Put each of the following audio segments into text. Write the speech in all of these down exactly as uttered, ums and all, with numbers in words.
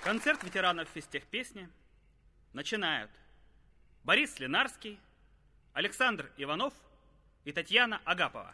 Концерт ветеранов физтехпесни начинают Борис Ленарский, Александр Иванов и Татьяна Агапова.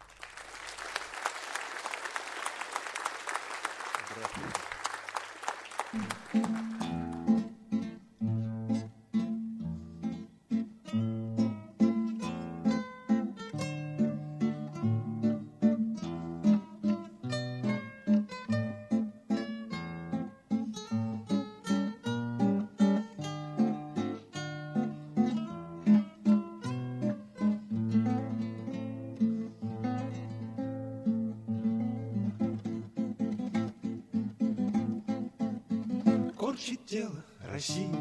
Корчит тело России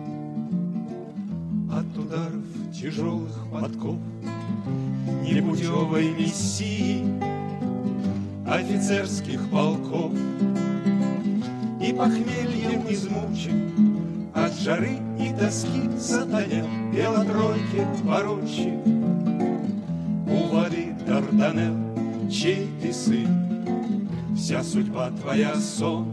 от ударов тяжелых подков непутевой мессии офицерских полков. И похмельем измучен от жары и тоски сатаня белотройки поручик у воды Дарданелл, чей ты сын, вся судьба твоя сон.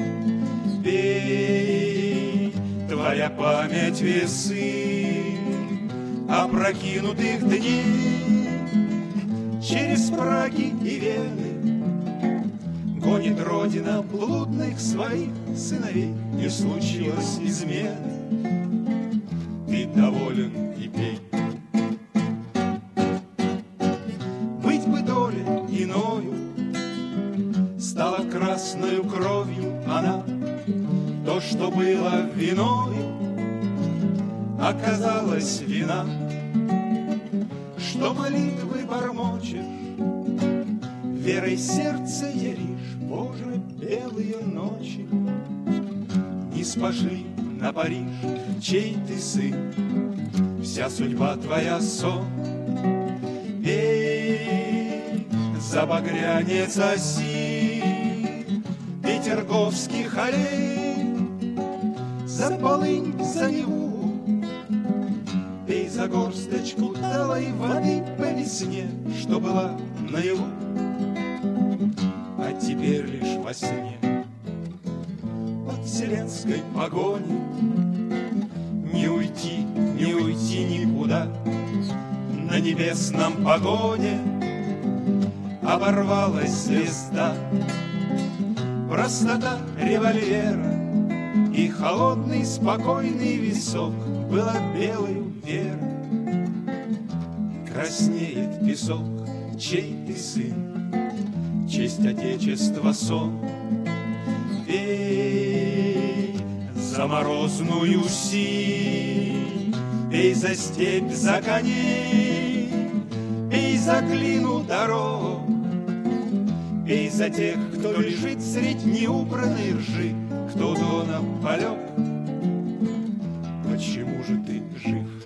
Пей, твоя память весы опрокинутых дней через Праги и Вены гонит Родина блудных своих сыновей. Не случилось измены, ты доволен и пей. Быть бы доле иною, стала красною кровью она. То, что было виною, оказалась вина. Что молитвы бормочешь, верой сердце яришь, Боже, белые ночи не спошли на Париж, чей ты сын, вся судьба твоя сон. Пей, забагрянец оси петерговских аллей, за полынь, за Неву, пей за горсточку талой воды по весне, что была наяву, а теперь лишь во сне. От вселенской погони не уйти, не уйти никуда. На небесном погоне оборвалась звезда. Простота револьвера и холодный, спокойный висок была белой вера. Краснеет песок, чей ты сын, честь Отечества сон. Пей за морозную синь, пей за степь, за коней, пей за глину дорог, пей за тех, кто лежит средь неубранной ржи, кто доном полег. Почему же ты жив?